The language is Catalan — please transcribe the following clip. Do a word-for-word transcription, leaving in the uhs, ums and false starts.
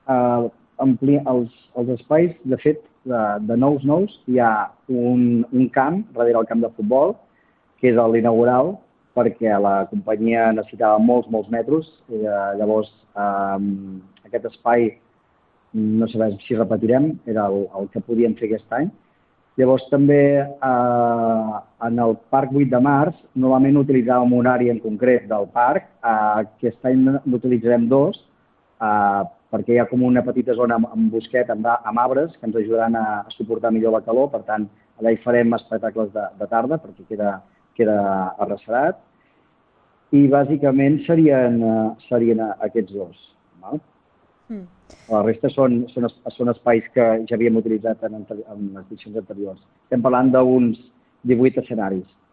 eh, ampli, els, els espais, de fet, de, de nous nous, hi ha un, un camp darrere el camp de futbol, que és l'inaugural, perquè la companyia necessitava molts, molts metros, i eh, llavors eh, aquest espai, no sabem si repetirem, era el, el que podíem fer aquest any. Llavors també eh, en el Parc vuit de març, normalment utilitzàvem un àrea en concret del parc, eh, aquest any n'utilitzarem dos, eh, perquè hi ha com una petita zona amb, amb bosquet, amb, amb arbres, que ens ajudaran a, a suportar millor la calor, per tant, allà hi farem espectacles de, de tarda, perquè queda, queda arrecerat, i bàsicament serien, serien aquests dos. Val? Mm. La resta són, són, són espais que ja havíem utilitzat en, en les edicions anteriors. Estem parlant d'uns divuit escenaris.